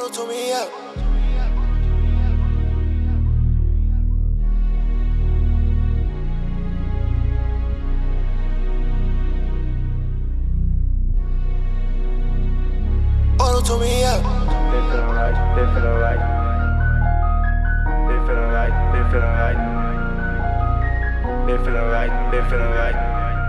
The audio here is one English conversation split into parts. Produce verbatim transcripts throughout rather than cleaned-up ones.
Auto me up. Auto me up. They feeling right, they feeling right. They feeling right, they feeling right. They feeling right, they feeling right.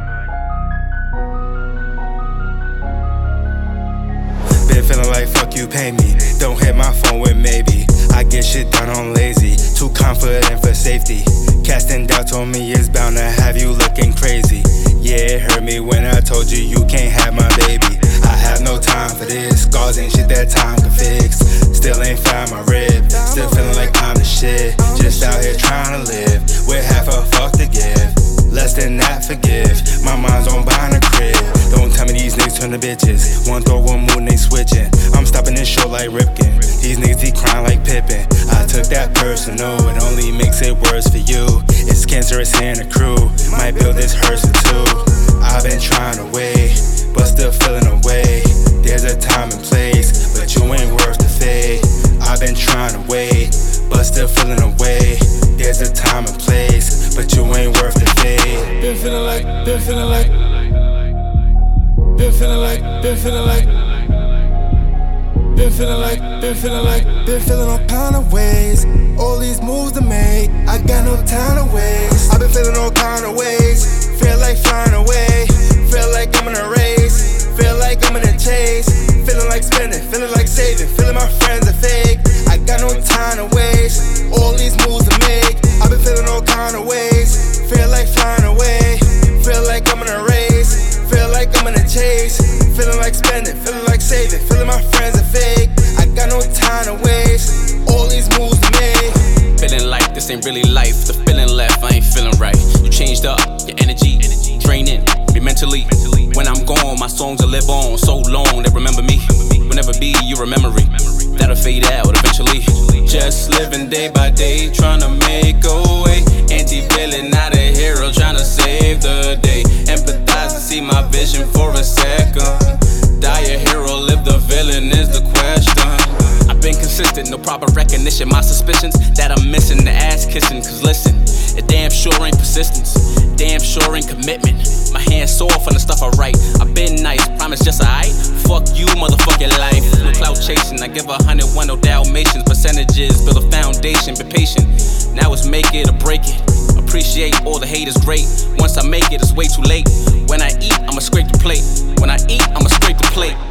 Been feeling like fuck you, pay me. Don't hit my phone with maybe. I get shit done on lazy. Too confident for safety. Casting doubts on me is bound to have you looking crazy. Yeah, it hurt me when I told you you can't have my baby. I have no time for this. Scars ain't shit that time can fix. Still ain't found my rib. Still feeling like I'm the shit. Just out here trying to live with half a fuck to give. Less than that, forgive. My mind's on buying a crib. Don't tell me these niggas turn to bitches. One throw, one move, and they switching. I'm stopping this show like Ripken. These niggas, he crying like Pippin. I took that personal, it only makes it worse for you. It's cancerous here in the crew. Might build this hearse or two. I've been trying to wait, but still feeling away. There's a time and place, but you ain't worth the fade. I've been trying to wait, but still feeling away. There's a time and place, but you ain't worth the fade. Been feeling like, been feeling like, been feeling like, been feeling like, been feeling like, been feeling like, been feeling all kind of ways. All these moves to make, I got no time to waste. I've been feeling all kind of ways. Feel like flying away. Feel like I'm in a race. Feel like I'm in a chase. Feeling like spending, feeling like saving. Feeling my friends are fake. I got no time to waste. All these moves to make. I've been feeling all kind of ways. Feel like flying away. Feel like I'm in a race. Feel like I'm in a chase. Feeling like spending, feeling like saving. Feeling my friends are fake. I got no time to waste. All these moves to make. Feeling like this ain't really life. The feeling left, I ain't feeling right. You changed up, your energy draining me mentally. When I'm gone, my songs will live on so long they remember me. Will never be your memory. That'll fade out eventually. Just living day by day, trying to make a way. Anti-villain, not a hero, trying to save the day. Empathize and see my vision for a second. Die a hero, live the villain is the question. I've been consistent, no proper recognition. My suspicions that I'm missing the ass kissing. Cause listen, it damn sure ain't persistence. Damn sure ain't commitment. My hands sore from the stuff I write. I've been nice, promise just alright. Fuck you, motherfucking life. No clout chasing, I give a hundred one, no Dalmatians. Percentages, build a foundation, be patient. Now it's make it or break it. Appreciate all the hate is great. Once I make it, it's way too late. When I eat, I'ma scrape the plate. When I eat, I'ma scrape the plate.